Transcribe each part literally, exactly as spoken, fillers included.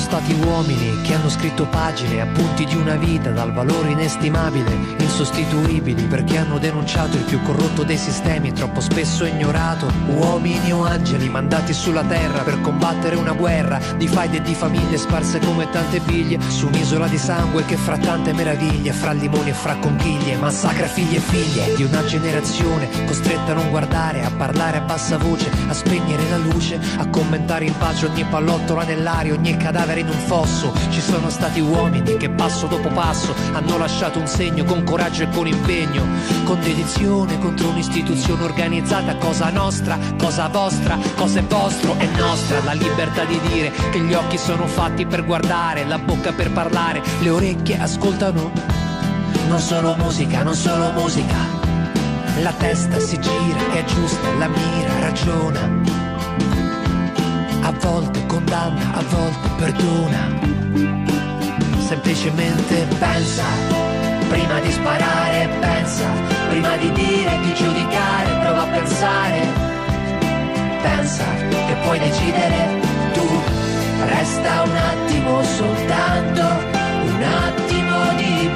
stati uomini che hanno scritto pagine, appunti di una vita dal valore inestimabile, insostituibili, perché hanno denunciato il più corrotto dei sistemi, troppo spesso ignorato. Uomini o angeli mandati sulla terra per combattere una guerra di faide e di famiglie sparse come tante biglie su un'isola di sangue che fra tante meraviglie, fra limoni e fra conchiglie, massacra figli e figlie di una generazione costretta a non guardare, a parlare a bassa voce, a spegnere la luce, a commentare in pace ogni pallottola nell'aria, ogni cadavere in un fosso. Ci sono stati uomini che passo dopo passo hanno lasciato un segno con coraggio e con impegno, con dedizione contro un'istituzione organizzata, cosa nostra, cosa vostra, cosa è vostro, è nostra la libertà di dire che gli occhi sono fatti per guardare, la bocca per parlare, le orecchie ascoltano. Non solo musica, non solo musica, la testa si gira, è giusta, la mira, ragiona. A volte condanna, a volte perdona. Semplicemente pensa, prima di sparare, pensa, prima di dire, di giudicare, prova a pensare. Pensa che puoi decidere tu, resta un attimo soltanto, un attimo di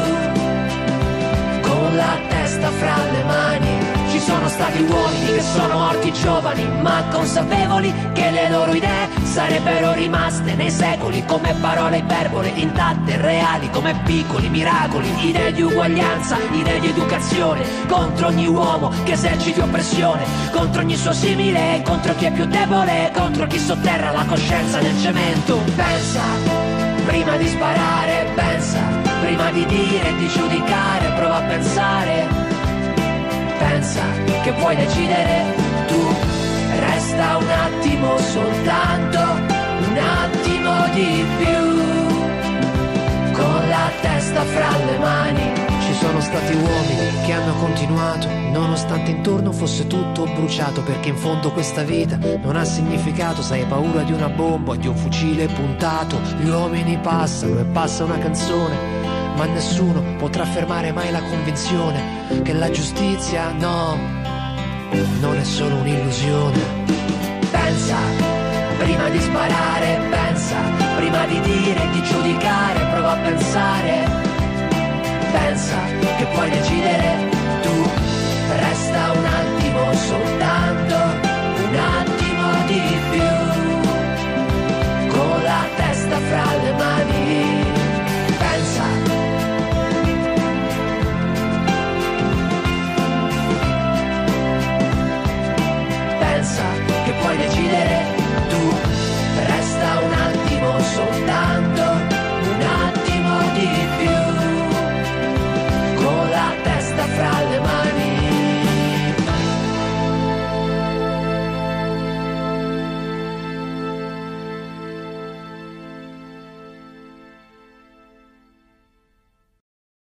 più, con la testa fra le mani. Ci sono stati uomini che sono morti giovani, ma consapevoli che le loro idee sarebbero rimaste nei secoli come parole iperbole, intatte, reali come piccoli miracoli. Idee di uguaglianza, idee di educazione, contro ogni uomo che eserciti oppressione, contro ogni suo simile, contro chi è più debole, contro chi sotterra la coscienza nel cemento. Pensa, prima di sparare, pensa, prima di dire e di giudicare, prova a pensare. Pensa che puoi decidere tu, resta un attimo soltanto, un attimo di più, con la testa fra le mani. Ci sono stati uomini che hanno continuato, nonostante intorno fosse tutto bruciato, perché in fondo questa vita non ha significato se hai paura di una bomba o di un fucile puntato. Gli uomini passano e passa una canzone, ma nessuno potrà fermare mai la convinzione che la giustizia, no, non è solo un'illusione. Pensa, prima di sparare, pensa, prima di dire e di giudicare, prova a pensare. Pensa che puoi decidere